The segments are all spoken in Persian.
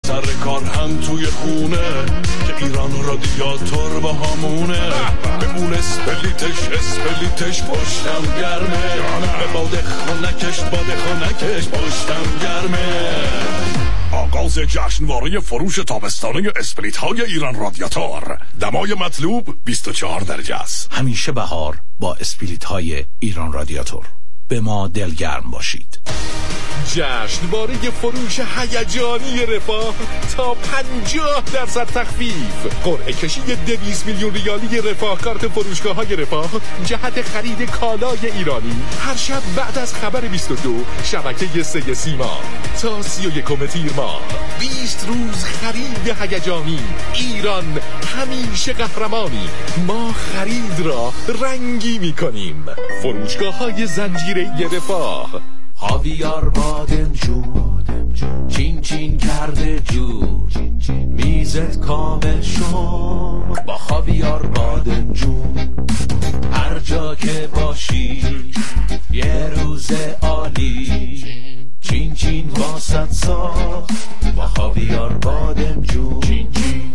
سر کار هم توی خونه که ایران رادیاتور با همونه. به اون اسپلیتش پشتم گرمه، به باد خونکش پشتم گرمه. آغاز جشنواره فروش تابستانه اسپلیت های ایران رادیاتور. دمای مطلوب 24 درجه است. همیشه بهار با اسپلیت های ایران رادیاتور. به ما دلگرم باشید. جشنواره فروش هیجانی رفاه تا 50% تخفیف. قرعه کشی 200 میلیون ریالی رفاه کارت فروشگاه‌های رفاه جهت خرید کالای ایرانی. هر شب بعد از خبر 22 شبکه 3 سیما تا 31 تیر ماه. 20 روز خرید هیجانی. ایران همیشه قهرمانی. ما خرید را رنگی می‌کنیم. فروشگاه‌های زنجیره رفاه. خاویار بادمجون چین چین کرده جون، میزت کامل شد با خاویار بادمجون. هر جا که باشی یه روز عالی، چین چین واسط ساخت با خاویار بادمجون. چین چین.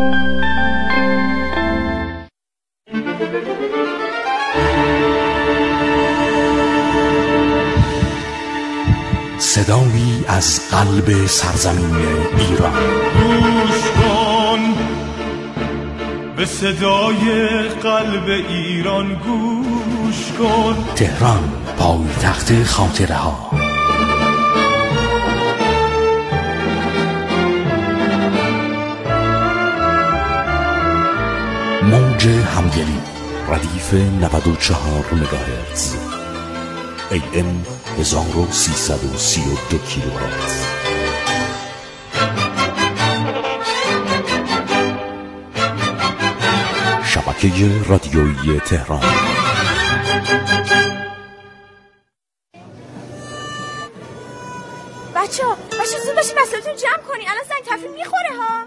صدایی از قلب سرزمین ایران. گوش کن به صدای قلب ایران، گوش کن. تهران، پایتخت خاطره ها. موج همدلی، ردیف 94 مگاهرتز، AM 1332 کیلوهرتز. شبکه رادیویی تهران. بچه زود باشین وسایلتون جمع کنی، الان زنگ تفریح میخوره ها.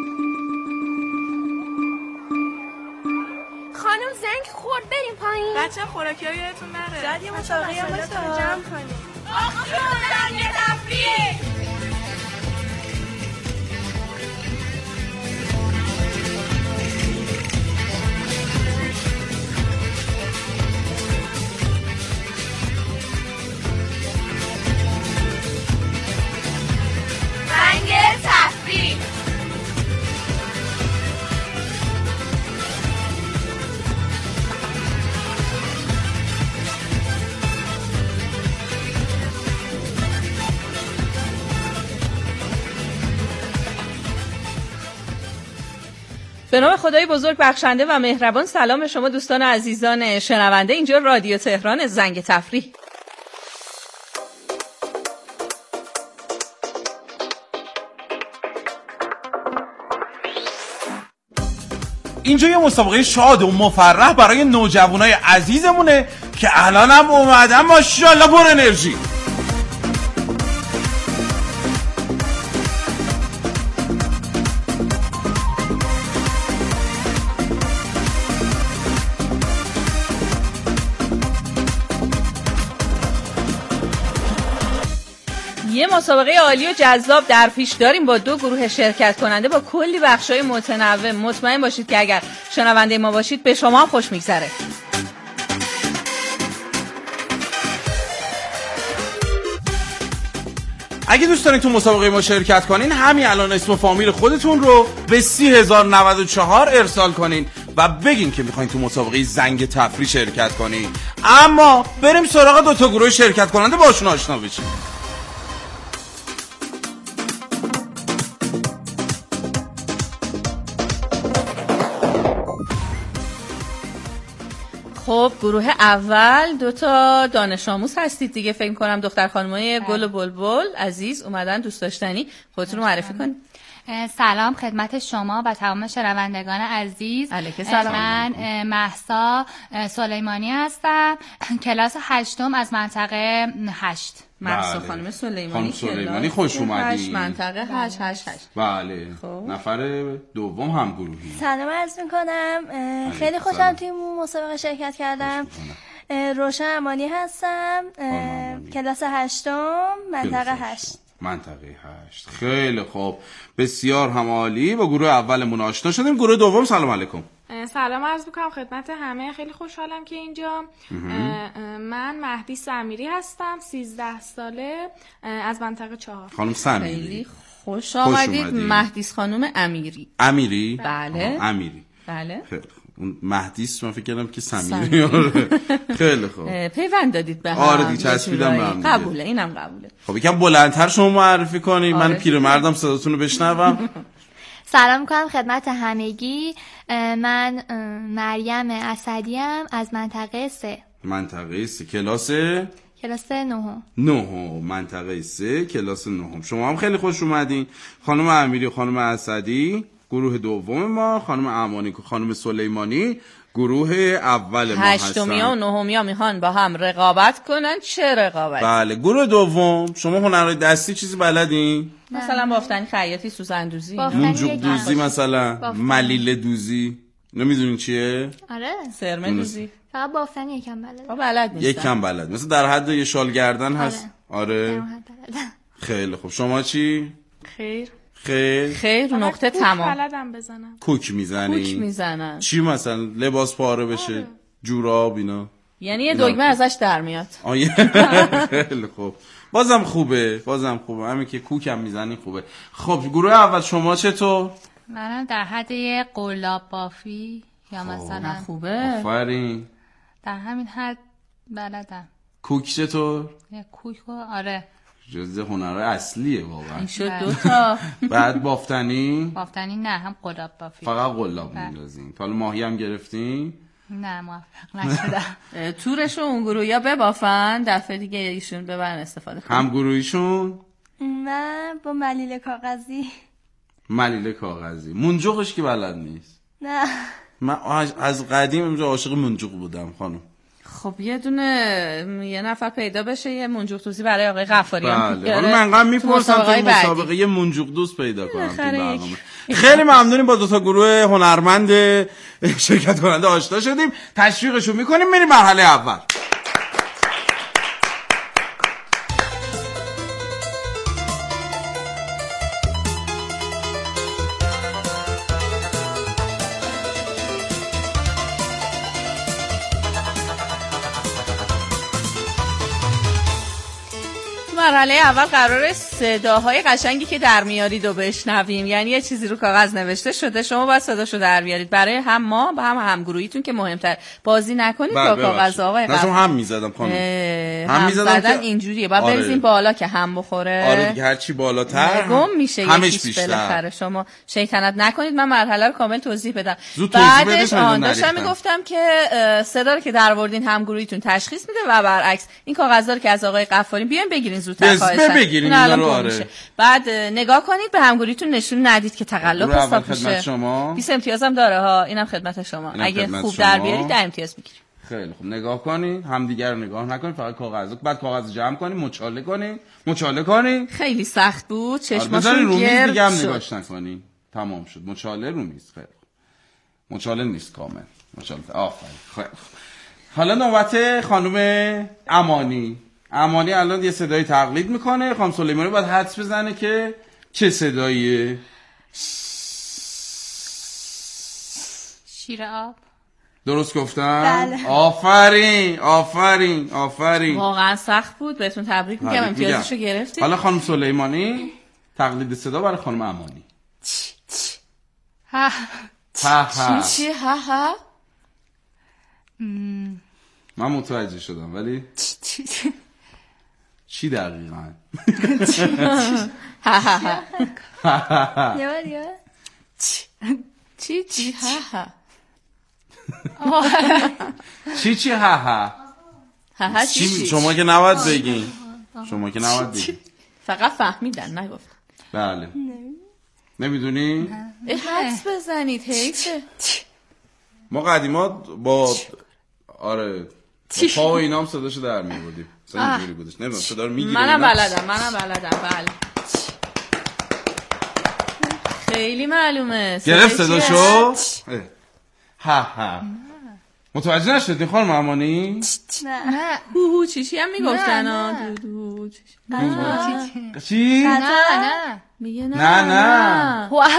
خانم زنگ خورد، بریم پایین. بچه خوراکی‌ها یادتون نره. شاید یه مسابقه هم باشه جمع کنیم. آخه زنگ تفریح. زنگ تفریح. به نام خدای بزرگ بخشنده و مهربان. سلام به شما دوستان عزیزان شنونده. اینجا رادیو تهران، زنگ تفریح. اینجا یه مسابقه شاد و مفرح برای نوجوانای عزیزمونه که الان هم اومدن ماشاءالله پر انرژی. یه مسابقه عالی و جذاب در پیش داریم با 2 گروه شرکت کننده با کلی بخشای متنوع. مطمئن باشید که اگر شنونده ما باشید به شما هم خوش میگذره. اگه دوست دارین تو مسابقه ما شرکت کنین، همین الان اسم و فامیل خودتون رو به 30094 ارسال کنین و بگین که میخواین تو مسابقه زنگ تفریح شرکت کنین. اما بریم سراغ 2 تا گروه شرکت کننده، باشون آشنا بشیم. خب گروه اول 2 تا دانش آموز هستید دیگه، فکر کنم دختر خانمای گل و بلبل عزیز اومدن، دوست داشتنی. خودتون رو معرفی کنید. سلام خدمت شما و تمام شنوندگان عزیز. علیکم سلام. من مهسا سلیمانی هستم، کلاس 8 از منطقه 8. مهسا خانم سلیمانی. خانم سلیمانی خوش اومدید. منطقه 888. بله. نفر دوم هم گروهی. سلام عرض میکنم، خیلی خوشم توی مسابقه شرکت کردم. روشن امانی هستم، کلاس 8 منطقه 8. منطقه 8. خیلی خوب، بسیار هم عالی. با گروه اولمون آشنا شدیم. گروه دوم سلام علیکم. سلام عرض میکنم خدمت همه. خیلی خوشحالم که اینجا. من مهدی سمیری هستم، 13 ساله، از منطقه 4. خانم سمیری خیلی خوش آمدید. مهدیس خانم امیری. امیری؟ بله. امیری. بله. خیلی خوب. اون مهدیس من فکر کردم که سمیری. خیلی خوب. پیوند دادید به هم. آره دیگه چسبیدم به هم. قبوله، اینم قبوله. خب یکم بلندتر شما معرفی کنید. من پیرمردم صداتون رو بشنوم. سلام میکنم خدمت همگی. من مریم اسدیم از منطقه 3. منطقه 3 کلاس 9. منطقه 3 کلاس 9. شما هم خیلی خوش اومدین. خانم امیری و خانم اسدی گروه دوم ما، خانم امانی و خانم سلیمانی گروه اول ما هستن. 8 و 9 میخوان با هم رقابت کنن. چه رقابتی؟ بله. گروه دوم شما هنرهای دستی چیزی بلدین؟ مثلا بافتنی، خیاطی، سوزندوزی، منجوق دوزی، مثلا ملیله دوزی، نمیدونین چیه؟ آره. سرمه دوزی. فقط بافتنی یکم بلد. بلد نیستم. یکم بلد. مثلا در حد یه شال گردن هست. آره. خیلی خوب. شما چی؟ خیر نقطه تمام. بلدم بزنم. کوک میزنن. چی مثلا لباس پاره بشه؟ جوراب اینا. یعنی یه دگمه ازش در میاد. خیلی خوب. بازم خوبه. همین که کوکم میزنی خوبه. خب گروه اول شما چطور؟ منم در حد یه قلاب بافی یا مثلا خوبه. آفرین. در همین حد بلدم. کوک چطور؟ یه کوک آره. جزء هنرهای اصلیه واقعا. این شد 2 تا. بعد بافتنی نه، هم قلاب بافی. فقط قلاب میندازین. حالا ماهی هم گرفتین؟ نه موفق نشدم. تورشو اون گروهیا ببافن، دفعه دیگه ایشون ببرن استفاده کنن. هم گروهیشون؟ من با ملیله کاغذی. منجوقش که بلد نیست. نه. من از قدیم اونجا عاشق منجوق بودم خانم. خب یه نفر پیدا بشه یه منجوق دوزی برای آقای غفاری هم بله. حالا من انقدر میپرسم که مسابقه یه منجوق دوز پیدا کنم. خیلی ممنونیم. با 2 تا گروه هنرمند شرکت کننده آشنا شدیم. تشویقشون میکنیم. میریم مرحله اول. مرحله اول قراره صداهای قشنگی که در میارید رو بشنویم. یعنی یه چیزی رو کاغذ نوشته شده، شما باید صداشو در بیارید. برای هم ما و هم گروهیتون که مهمتر بازی نکنید با کاغذ. آقای قشنگ هم میزدم خانم. هم زدن اینجوریه. باید بریزیم بالا که هم بخوره. آره دیگه، هر چی بالاتر گم میشه همش بیشتر. شما شیطنت نکنید. من مرحله رو کامل توضیح بدم. بعدش داشتم میگفتم که صدا رو که در آوردین هم گروهیتون تشخیص میده و برعکس. این کاغذا رو که از آقای غفاری بیاین بگیرین زودتر خواهشاً. بگیرین اینا رو. آره. بعد نگاه کنید به همگوریتون نشون ندید که تقلب حساب میشه. 20 امتیازم داره ها. اینم خدمت شما. اگه خوب در بیارید 10 امتیاز میگیرید. خیلی خوب. نگاه کنید، همدیگه رو نگاه نکنید، فقط کاغذ. بعد کاغذ جمع کنید، مچاله کنید. خیلی سخت بود. چشماتون گرد دیگه هم نگاش نکنید. تمام شد. مچاله رو میز. خیلی خوب. مچاله نیست کامل. مچاله. آفرین. خیلی خوب. حالا نوبت خانم امانی الان یه صدایی تقلید میکنه. خانم سلیمانی باید حدس بزنه که چه صداییه. شیر آب. درست گفتم؟ بله. آفرین. واقعا سخت بود. بهتون تبریک میگم، امتیازشو گرفتید. حالا خانم سلیمانی تقلید صدا برای خانم امانی. چی من متوجه شدم ولی چی دقیقاً؟ چی شما که نباید بگین. فقط فهمیدن نگفتن. بله. نمیدونی؟ حدس بزنید. حیفه. ما قدیما با پا و اینام صداشو در می‌بردیم. اینجوری بودش. نمیدونم صدا رو میگیره. منم بلدم. بله. خیلی معلومه. گرفت صداشو؟ متوجه نشدی خانم امانی؟ نه. چیشی هم میگفتن. چی؟ نه میگه نه هوا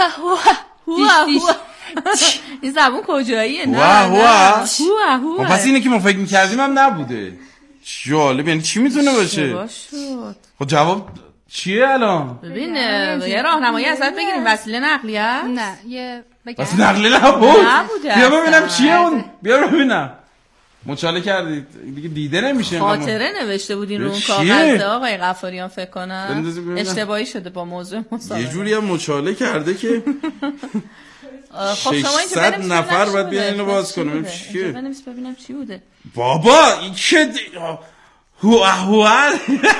این زبون کجاییه؟ هوا پس اینه که ما فکر می‌کردیم هم نبوده. جالب، یعنی چی میتونه باشه؟ خب جواب چیه الان؟ ببین یه راهنمایی ازت بگیریم. وسیله نقلیه؟ نه یه وسیله نقلیه نبوده. بیا ببینم چیه اون. بیا ببینم. مچاله کردید دیگه دیده نمیشه. خاطره نوشته بودین رو اون کاغذ آقای غفاریان فکر کنم اشتباهی شده با موضوع مسابقه. یه جوری هم مچاله کرده که خب شما اینجا 600 نفر باید بیان اینو باز کنم. چیه؟ بنویس ببینم چی بوده. بابا این که هوا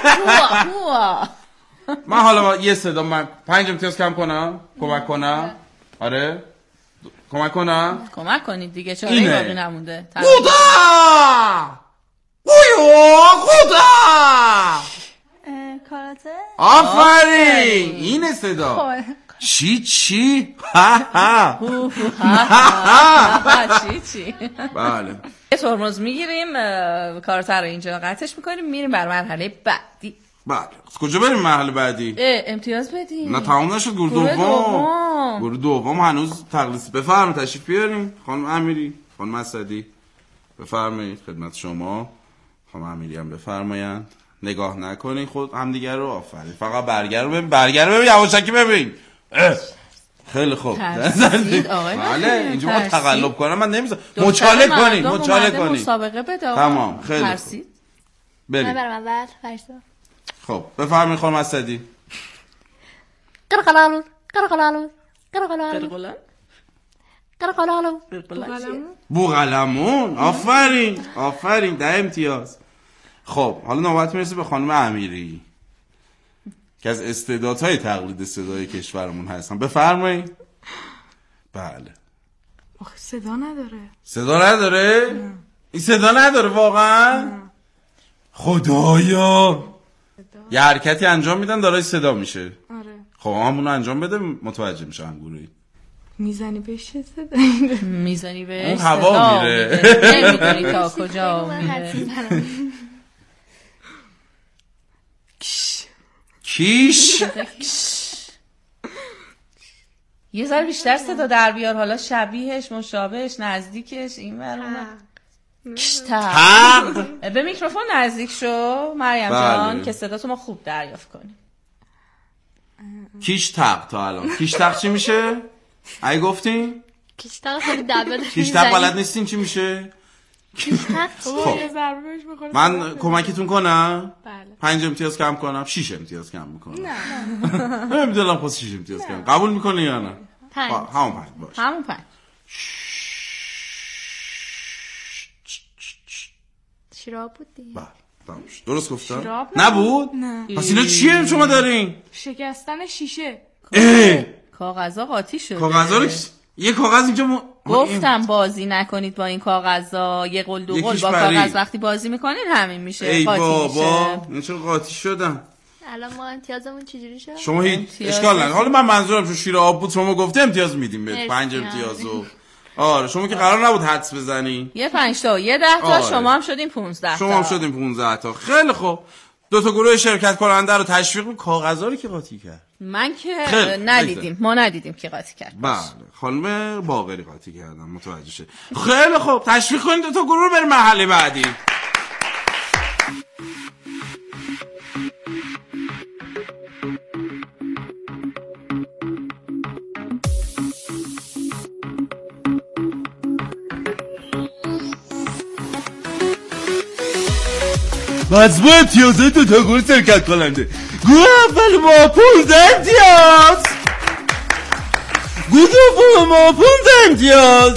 من حالا یه صدا من 5 امتیاز کم کنم، کمک کنم. آره کمک کنم. کمک کنید دیگه، چاره باقی نمونده. خدا خدا کاراته. آفرین این صدا. چی چی بله. یه ترمز میگیریم، کارت رو اینجا قطعش میکنیم، میریم بر مرحله بعدی. بله کجا بریم مرحله بعدی؟ امتیاز بدیم. نه تمام نشد. گروه دوم هنوز تقلیص. بفرمایید تشریف بیارین خانم امیری، خانم اسدی بفرمایید خدمت شما. خانم امیری هم بفرمایند. نگاه نکنین خود همدیگه رو. آفرین. فقط برگر رو ببین یواشکی ببین. خیلی خوب. بله اینجا ما تقلب کنم من نمیذارم. مچاله کنین مسابقه بده. تمام خیلی خوب. بریم. برم اول فرسا. خب بفرمایید خانم اسدی. قرقلالو بوقلمون. آفرین 10 امتیاز. خب حالا نوبت میرسه به خانم امیری که از استعدادهای تقلید صدای کشورمون هستن. بفرمایید. بله. آخه صدا نداره. این صدا نداره واقعا؟ خدایا یه حرکتی انجام میدن دارای صدا میشه. آره. خب همونو انجام بده متوجه میشه هم گروهی. میزنی بهش صدا میزنی بهش اون هوا میره. نمیدونی تا کجا میره. کیش یه ذره بیشتر صدا در بیار، حالا شبیهش، مشابهش، نزدیکش، این ور اون تق. به میکروفون نزدیک شو مریم جان که صدا تو ما خوب دریافت کنیم. کیش تق. تا الان کیش تق چی میشه؟ ای گفتین؟ کیش تق خیلی دبه. کیش تق بلد نیستین چی میشه؟ خب من کمکتون کنم؟ بله. 5 امتیاز کم کنم؟ 6 امتیاز کم میکنم. نه نمیدونم خواست 6 امتیاز کم. قبول میکنی یا نه؟ 5. همون 5 باشه. همون 5. شراب بود دیگه. بله درست گفتم؟ شراب نبود؟ نه. پس اینا چیه شما دارین؟ شکستن شیشه. کاغذا قاطی شده. کاغذا رو یه کاغذ اینجا گفتم بازی نکنید با این کاغذا. یه قل دو قل با کاغذ وقتی بازی میکنید همین میشه. قاطی میشه. این چرا قاطی شدن؟ الان ما امتیازمون چجوری شد؟ شما هیچ اشکال نداره. حالا من منظورم چون شیر آب بود شما گفته امتیاز میدیم بهت. 5 امتیازو. آره شما که قرار نبود حدس بزنی. یه 5 تا یه 10 تا شما هم شدین 15 تا. شما هم شدین 15 تا. خیلی خوب. 2 تا گروه شرکت کننده رو تشویق کنید. کاغذا رو که قاطی کرد. من که ندیدیم. ما ندیدیم که قاطی کرد. بله خانم باقری قاطی کردن متوجه شد. خیلی خوب تشویق کنید 2 تا گروه رو بریم مرحله بعدی. مجموع امتیازهای 2 تا گروه شرکت کننده. گروه اول ما 15 امتیاز. گروه دوم ما 15 امتیاز.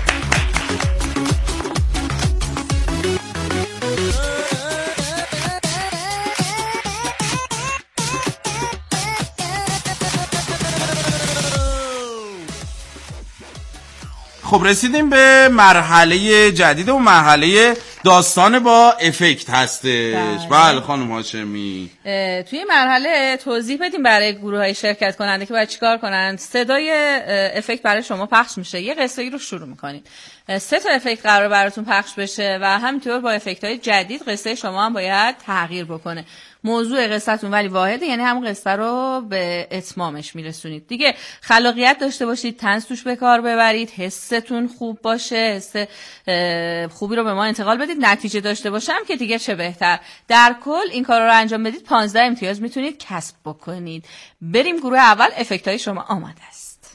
خب رسیدیم به مرحله جدید و مرحله داستان با افکت هستش. بله خانم هاشمی توی مرحله توضیح بدیم برای گروه های شرکت کننده که باید چیکار کنن. صدای افکت برای شما پخش میشه. یه قصه ای رو شروع میکنید. 3 تا افکت قرار براتون پخش بشه و همینطور با افکت های جدید قصه شما هم باید تغییر بکنه. موضوع قصتون ولی واحده، یعنی همون قصه رو به اتمامش میرسونید دیگه. خلاقیت داشته باشید، طنز توش به کار ببرید، حستون خوب باشه، حس خوبی رو به ما انتقال بدید، نتیجه داشته باشم که دیگه چه بهتر. در کل این کار رو انجام بدید 15 امتیاز میتونید کسب بکنید. بریم گروه اول. افکت‌های شما آماده است.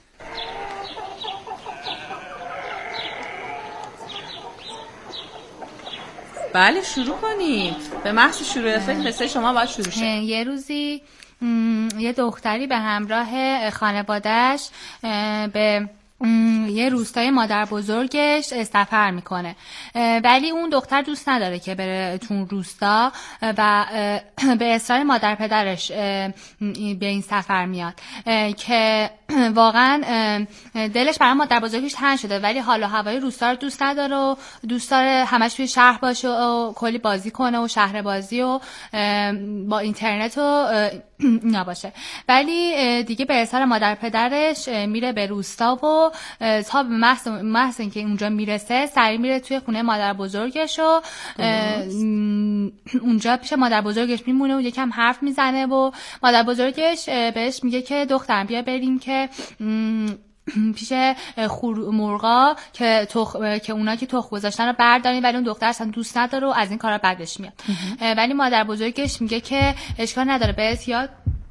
بله شروع کنید. به محض شروع افکت قصه شما باید شروع شه. یه روزی یه دختری به همراه خانواده‌اش به یه روستای مادر بزرگش سفر میکنه، ولی اون دختر دوست نداره که بره تو روستا و به اصرار مادر پدرش به این سفر میاد که واقعا دلش برای مادر بزرگش تنگ شده، ولی حال و هوای روستا رو دوست نداره و دوست داره همش توی شهر باشه و کلی بازی کنه و شهر بازی و با اینترنت و اینا باشه. ولی دیگه به اصرار مادر پدرش میره به روستا و تا به محض اینکه اونجا میرسه سریع میره توی خونه مادر بزرگش و اونجا پیش مادر بزرگش میمونه و یکم حرف میزنه و مادر بزرگش بهش میگه که دخترم بیا بریم که پیش مرغا که اونا که تخم گذاشتن رو برداریم، ولی اون دختر اصلا دوست نداره و از این کارا بدش میاد. ولی مادر بزرگش میگه که اشکال نداره بهت یاد.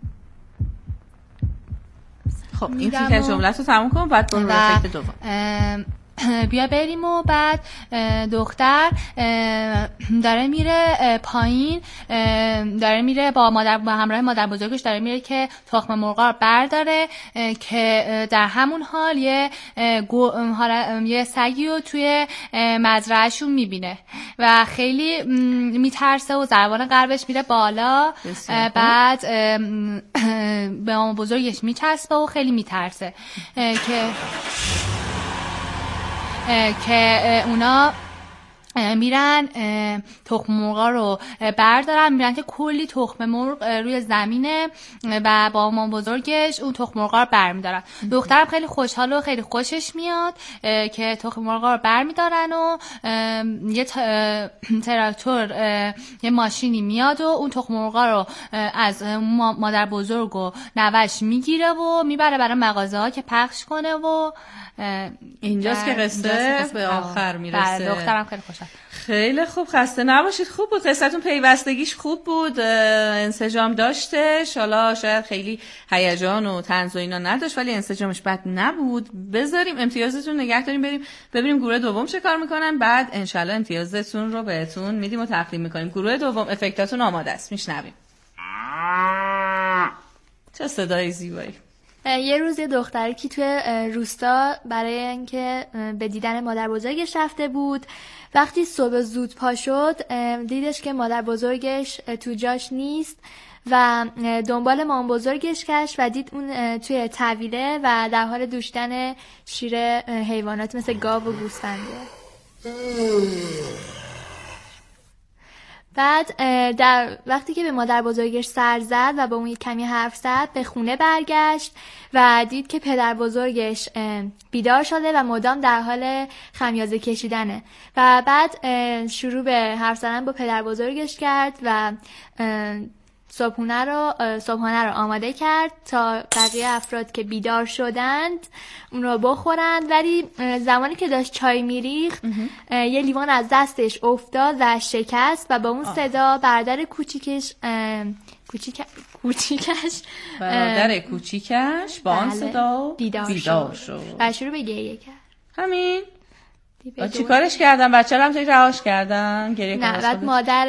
خب این تیکه جمله‌تو تموم کن بعد برو افکت دوم. بیا بریم و بعد دختر داره میره پایین، داره میره با همراه مادر بزرگش داره میره که تخم مرغا رو برداره که در همون حال یه سگی رو توی مزرعهشون میبینه و خیلی میترسه و ضربان قلبش میره بالا. بعد به مامان بزرگش میچسبه و خیلی میترسه که اونا میرن تخم مرغا رو بردارن، میرن که کلی تخم مرغ روی زمینه و با مامان بزرگش اون تخم مرغا رو برمیدارن. دخترم خیلی خوشحال و خیلی خوشش میاد که تخم مرغا رو برمیدارن و یه تراکتور یه ماشینی میاد و اون تخم مرغا رو از مادر بزرگ و نوش میگیره و میبره برای مغازه ها که پخش کنه و اینجاست که قصه به آخر میرسه. دخترم خیلی خوشحال. خیلی خوب، خسته نباشید. خوب بود قصتون، پیوستگیش خوب بود، انسجام داشتش. حالا شاید خیلی هیجان و طنز و اینا نداشت ولی انسجامش بد نبود. بذاریم امتیازتون نگه داریم، بریم ببینیم گروه دوم چه کار میکنن، بعد انشالله امتیازتون رو بهتون میدیم و تقدیم میکنیم. گروه دوم افکتاتون آماده است، میشنویم. چه صدای زیبایی. یه روز یه دختری که توی روستا برای اینکه به دیدن مادر بزرگش رفته بود، وقتی صبح زود پا شد دیدش که مادر بزرگش تو جاش نیست و دنبال مامان بزرگش گشت و دید اون توی طویله و در حال دوشتن شیر حیوانات مثل گاو و گوسفنده. بعد در وقتی که به مادر بزرگش سر زد و با اون کمی حرف زد به خونه برگشت و دید که پدر بزرگش بیدار شده و مدام در حال خمیازه کشیدنه و بعد شروع به حرف زدن با پدر بزرگش کرد و صبحانه رو آماده کرد تا بقیه افراد که بیدار شدند اون رو بخورند. ولی زمانی که داشت چای میریخت یه لیوان از دستش افتاد و شکست و با اون صدا برادر کوچیکش با اون صدا بیدار شد و شروع به گریه کرد. همین چی کارش کردن؟ بچه رو هم توی رهاش کردن؟ گریه نه، بعد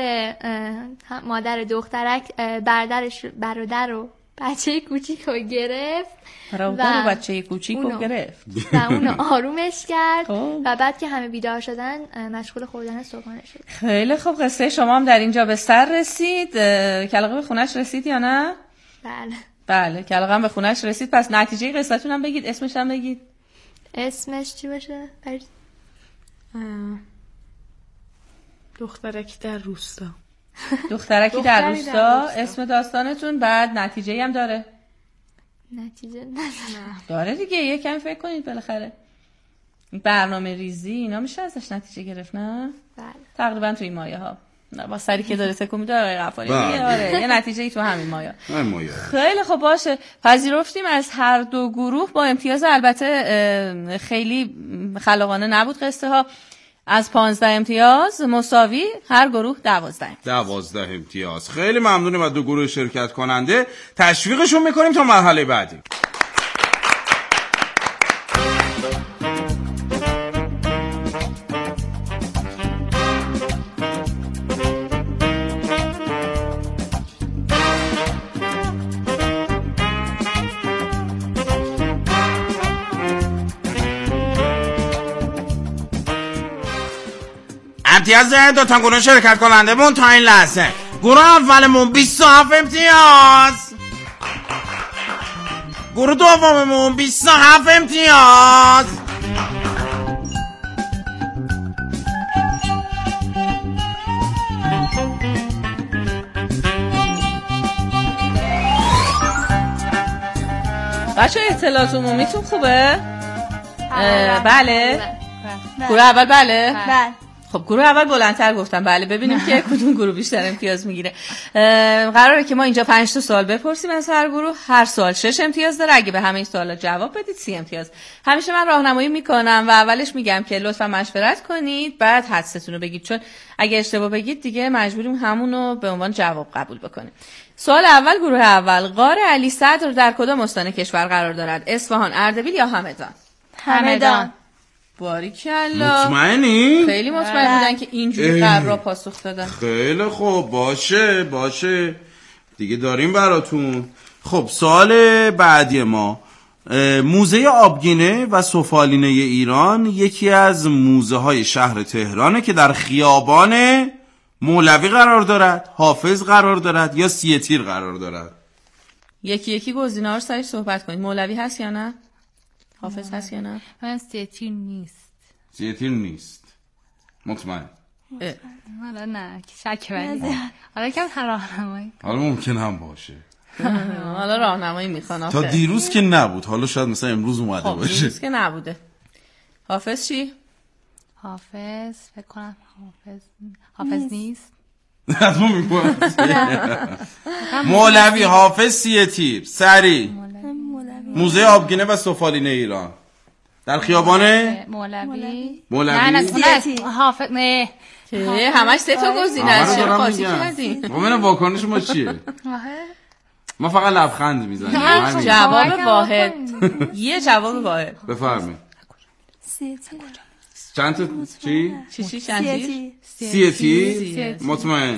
مادر دخترک برادر و بچه کوچیک رو گرفت برادر و بچه کوچیک رو گرفت و اونو آرومش کرد و بعد که همه بیدار شدن مشغول خوردن صبحانه شد. خیلی خوب، قصه شما هم در اینجا به سر رسید. کلاغه به خونش رسید یا نه؟ بله کلاغه هم به خونش رسید. پس نتیجه قصتون هم بگید، اسمش هم بگید. اسمش چی باشه؟ دخترکی در روستا. دخترکی در روستا اسم داستانتون. بعد نتیجه هم داره؟ نتیجه نه داره دیگه، یکم فکر کنید بالاخره. برنامه ریزی اینا میشه ازش نتیجه گرفت نه؟ بله تقریبا توی این مایه ها. با سری که داره تکون میده آقای غفاری آره یه نتیجه ای تو همین مایا. خیلی خب باشه، پذیرفتیم از هر دو گروه با امتیاز. البته خیلی خلاقانه نبود قصه ها. از 15 امتیاز مساوی، هر گروه 12 امتیاز. خیلی ممنونیم از دو گروه شرکت کننده، تشویقشون میکنیم تا مرحله بعدی. امتیاز دو تا گروه شرکت کننده مون تا این لحظه: گروه اولمون 27 امتیاز، گروه دوممون 27 امتیاز. بچه اطلاعات عمومیتون خوبه؟ بله. گروه اول بله؟ بله. خب گروه اول بلندتر گفتم بله. ببینیم که کدوم گروه بیشتر امتیاز میگیره. قراره که ما اینجا 5 تا سوال بپرسیم از هر گروه. هر سوال 6 امتیاز داره. اگه به همه این سوالا جواب بدید 30 امتیاز. همیشه من راهنمایی میکنم و اولش میگم که لطفا مشورت کنید، بعد حدستون رو بگید، چون اگه اشتباه بگید دیگه مجبوریم همون رو به عنوان جواب قبول بکنیم. سوال اول، گروه اول: غار علی صدر در کدام استان کشور قرار دارد؟ اصفهان، اردبیل یا همدان؟ همدان. باریکلا. مطمئنی؟ خیلی مطمئن بودن که اینجوری قرار پاسخ دادن. خیلی خوب، باشه دیگه داریم براتون. خب سوال بعدی ما: موزه آبگینه و سفالینه ایران یکی از موزه های شهر تهرانه که در خیابان مولوی قرار دارد، حافظ قرار دارد یا سیه تیر قرار دارد؟ یکی گزینه‌ها رو سریع صحبت کنید. مولوی هست یا نه؟ حافظ هست یا نه؟ من سیه تیر نیست. مطمئن؟ حالا نه شک ولی حالا کم راهنمایی. حالا ممکن هم باشه. حالا راهنمایی میخوان. تا دیروز که نبود، حالا شاید مثلا امروز اومده باشه. دیروز که نبوده. حافظ چی؟ حافظ فکر کنم حافظ نیست. حتما میگم مولوی، حافظ، سیه تیر. سری موزه آبگینه و سفالینه ایران در خیابان مولوی. نه حافظ نه. همش 3 تا گزینه است. چرا قاطی کردین؟ ببین واکنش ما چیه؟ ما فقط لبخند میزنیم. جواب واحد. یه جواب واحد. بفرمایید. سیه تیر. چند تا چی؟ سیه تیر. مطمئن؟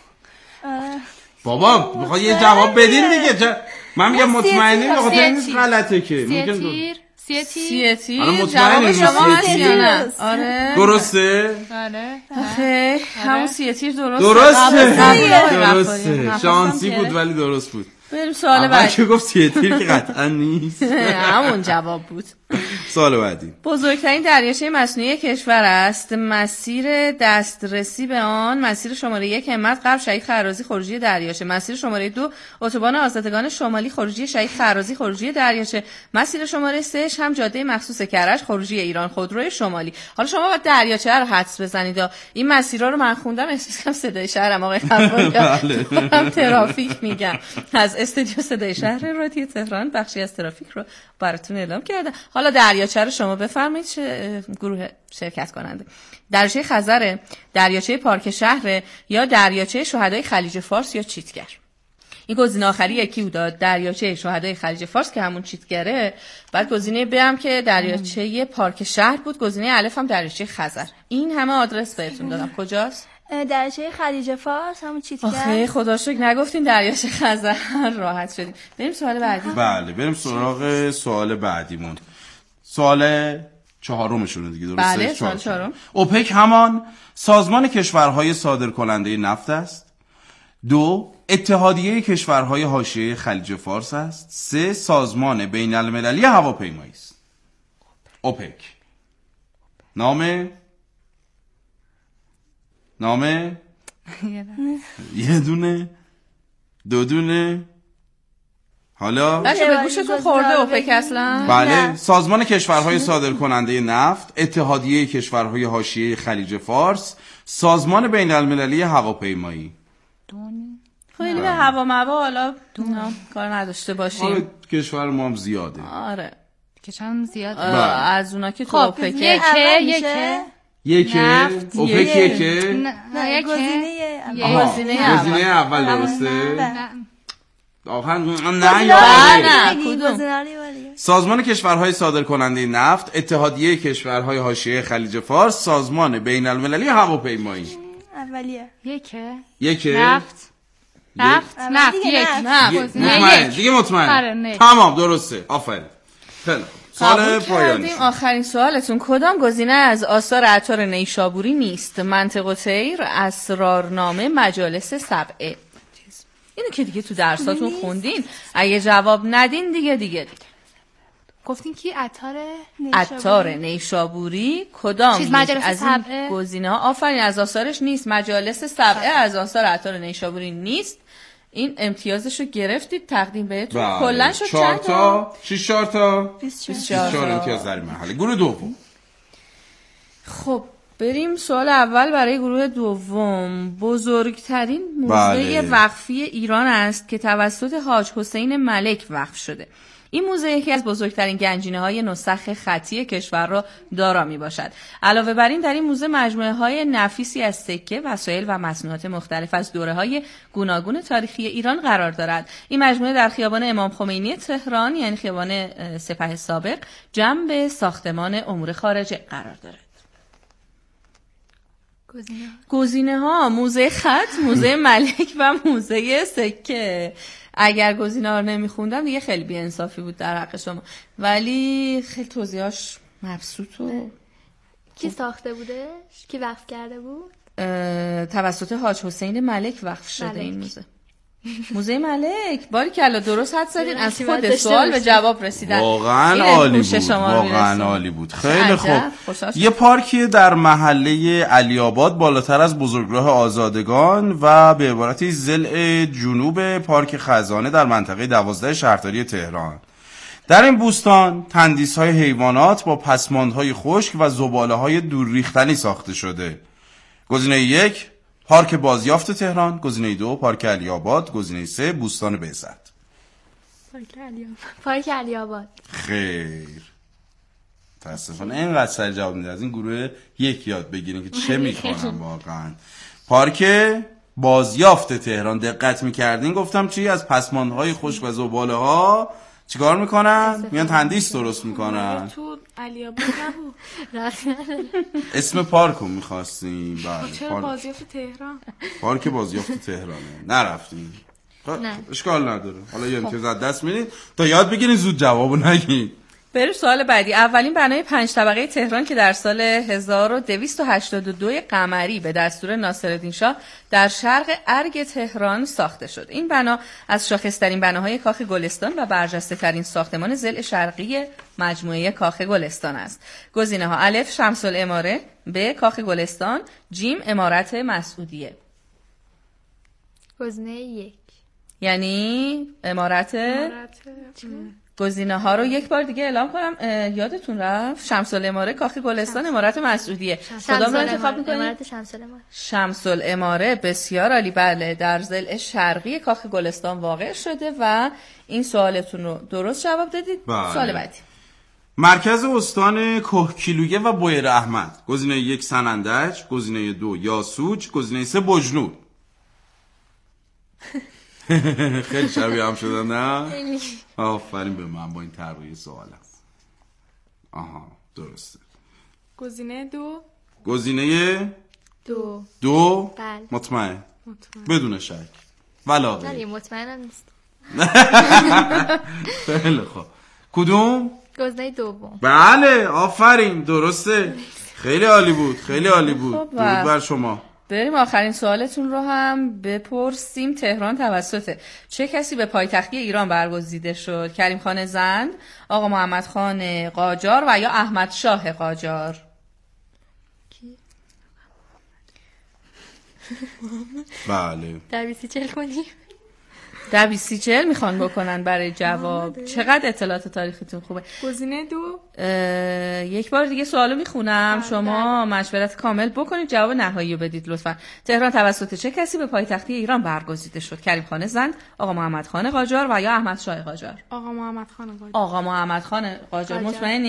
بابا میخواد یه جواب بدین دیگه. من میگم مطمئنی، بخاطر این غلطه که سیه تیر. آره مطمئنی شما هست یا نه؟ آره درسته؟ آره. آخه همون سیه تیر درسته. شانسی بود ولی درست بود. بریم سوال بعدی. که گفت سیه تیر که قطعا نیست. همون جواب بود. سوال بعدی: بزرگترین دریاچه مصنوعی کشور است. مسیر دسترسی به آن: مسیر شماره 1 همت غرب شهید خرازی خروجی دریاچه، مسیر شماره 2 اتوبان آزادگان شمالی خروجی شهید خرازی خروجی دریاچه، مسیر شماره 3 هم جاده مخصوص کرج خروجی ایران خودروی شمالی. حالا شما باید دریاچه رو حدس بزنید. این مسیرها رو من خوندم، احساس کنم صدای شهرم آقای غفاری هم ترافیک میگم. از استودیو صدای شهر رادیو تهران بخشی از ترافیک رو براتون اعلام کرده. حالا دریاچه رو شما بفرمایید چه گروه شرکت کننده: دریاچه خزر، دریاچه پارک شهر یا دریاچه شهدای خلیج فارس یا چیتگر؟ این گزینه آخری یکی بود، دریاچه شهدای خلیج فارس که همون چیتگره. بعد گزینه ب هم که دریاچه پارک شهر بود. گزینه الف هم دریاچه خزر. این همه آدرس بهتون دادم. کجاست؟ دریاچه خلیج فارس، همون چیتگر. آخه خدا شکر نگفتین دریاچه خزر. راحت شدیم. بریم سوال بعدی. بله بریم سراغ سوال بعدیمون. سوال 4مشونه دیگه، درسته؟ بله سوال 4. اوپک همان سازمان کشورهای صادرکننده نفت است. 2. اتحادیه کشورهای حاشیه خلیج فارس است. 3. سازمان بین المللی هواپیمایی است. اوپک. نام یه دونه، 2 دونه. حالا بچه به گوشتون خورده اوپک اصلا؟ بله، سازمان کشورهای صادرکننده نفت، اتحادیه کشورهای حاشیه خلیج فارس، سازمان بین المللی هواپیمایی. خیلی به هوا موا حالا کار نداشته باشیم. آره کشور ما هم زیاده. آره کشورم زیاده. از اونا که تو اوپک یکه اوپک یکه نه گزینه اول درسته. آخر نه کدوم؟ سازمان کشورهای صادرکننده نفت، اتحادیه کشورهای حاشیه خلیج فارس، سازمان بین المللی هواپیمایی. اولیه یکه نفت مطمئن دیگه مطمئن. تمام درسته. آفرین. خیلی سوال پایانی. آخرین سوالتون کدام گزینه از آثار عطار نیشابوری نیست؟ منطق الطیر، اسرارنامه، مجالس سبعه. اینو که دیگه تو درساتون خوندین. اگه جواب ندین دیگه گفتین کی؟ عطار نیشابوری کدام از این گزینه‌ها؟ آفرین از آثارش نیست. مجالس سبعه از آثار عطار نیشابوری نیست. این امتیازشو گرفتید تقدیم بهتون. کلا شد چند تا؟ 4 تا 24 امتیاز در این مرحله. گروه دوم. خب بریم سوال اول برای گروه دوم. بزرگترین موزه وقفی ایران است که توسط حاج حسین ملک وقف شده. این موزه یکی از بزرگترین گنجینه‌های نسخ خطی کشور را دارا میباشد. علاوه بر این در این موزه مجموعه‌های نفیسی از سکه، وسایل و مصنوعات مختلف از دوره‌های گوناگون تاریخی ایران قرار دارد. این مجموعه در خیابان امام خمینی تهران یعنی خیابان سپه سابق جنب ساختمان امور خارجه قرار دارد. گزینه‌ها موزه خط، موزه ملک و موزه سکه. اگر گزینه‌ها رو نمی‌خوندم دیگه خیلی بی‌انصافی بود در حق شما، ولی خیلی توضیحاش مبسوط و کی ساخته بودش؟ کی وقف کرده بود؟ توسط حاج حسین ملک وقف شده این موزه. موزه ملک. باریکلا درست حد زدین. از خود سوال به جواب رسیدن. واقعا عالی بود. خیلی خوب. یه پارکی در محله علی آباد بالاتر از بزرگراه آزادگان و به عبارتی ضلع جنوب پارک خزانه در منطقه 12 شهرداری تهران. در این بوستان تندیس‌های حیوانات با پسماندهای خشک و زباله‌های دور ریختنی ساخته شده. گزینه 1 پارک بازیافت تهران، گزینه 2 پارک علی آباد، گزینه 3 بوستان بهزاد. پارک علی آباد. خیر. متاسفانه اینقدر سر جواب میده. از این گروه یک یاد بگیرین که چه میکنن واقعا. پارک بازیافت تهران دقت میکردین گفتم چی؟ از پسماندهای خشک و زباله ها چیکار میکنن؟ میان تندیس درست میکنن. تو علی آباد نبود. اسم پارکو میخواستیم. بله. چرا بازیافت تهران؟ پارک بازیافت تهرانه. نرفتیم. اشکال نداره. حالا یه امتیاز از دست میدین تا یاد بگیرین زود جوابو نگین. بریم سوال بعدی. اولین بنای 5 طبقه تهران که در سال 1282 قمری به دستور ناصرالدین شاه در شرق ارگ تهران ساخته شد. این بنا از شاخص‌ترین بناهای کاخ گلستان و برجسته‌ترین ساختمان ضلع شرقی مجموعه کاخ گلستان است. گزینه‌ها: الف شمس العماره، ب کاخ گلستان، جیم عمارت مسعودیه. گزینه 1 یعنی عمارت گزینه ها رو یک بار دیگه اعلام کنم. یادتون رفت شمس العماره، کاخ گلستان، عمارت مسعودیه. کدام رو انتخاب می‌کنید؟ شمس العماره. بسیار عالی. بله در ضلع شرقی کاخ گلستان واقع شده و این سوالتون رو درست جواب دادید. بله. سوال بعدی. مرکز استان کهگیلویه و بویر احمد. گزینه 1 سنندج، گزینه 2 یاسوج، گزینه 3 بجنود. خیلی شبیه هم شدن نه؟ آفرین به من با این طرح سوالم. آها درسته. گزینه 2. گزینه 2 بله. مطمئن بدون شک ولاغه. نه مطمئنم نیست. خیلی خوب. کدوم؟ گزینه 2. بله آفرین درسته. خیلی عالی بود. خیلی عالی بود. درود بر شما. بریم آخرین سوالتون رو هم بپرسیم. تهران توسط چه کسی به پایتختی ایران برگزیده شد؟ کریم خان زند، آقا محمد خان قاجار و یا احمد شاه قاجار؟ بله. در 2040 کنیم. 20-40 میخوان بکنن برای جواب. چقدر اطلاعات تاریخیتون خوبه. گزینه 2. یک بار دیگه سوالو میخونم، شما مشورت کامل بکنید، جواب نهایی رو بدید لطفا. تهران توسط چه کسی به پایتختی ایران برگزیده شد؟ کریم خان زند، آقا محمد خان قاجار و یا احمد شاه قاجار؟ آقا محمد خان قاجار. آقا محمد خان قاجار. مطمئنی؟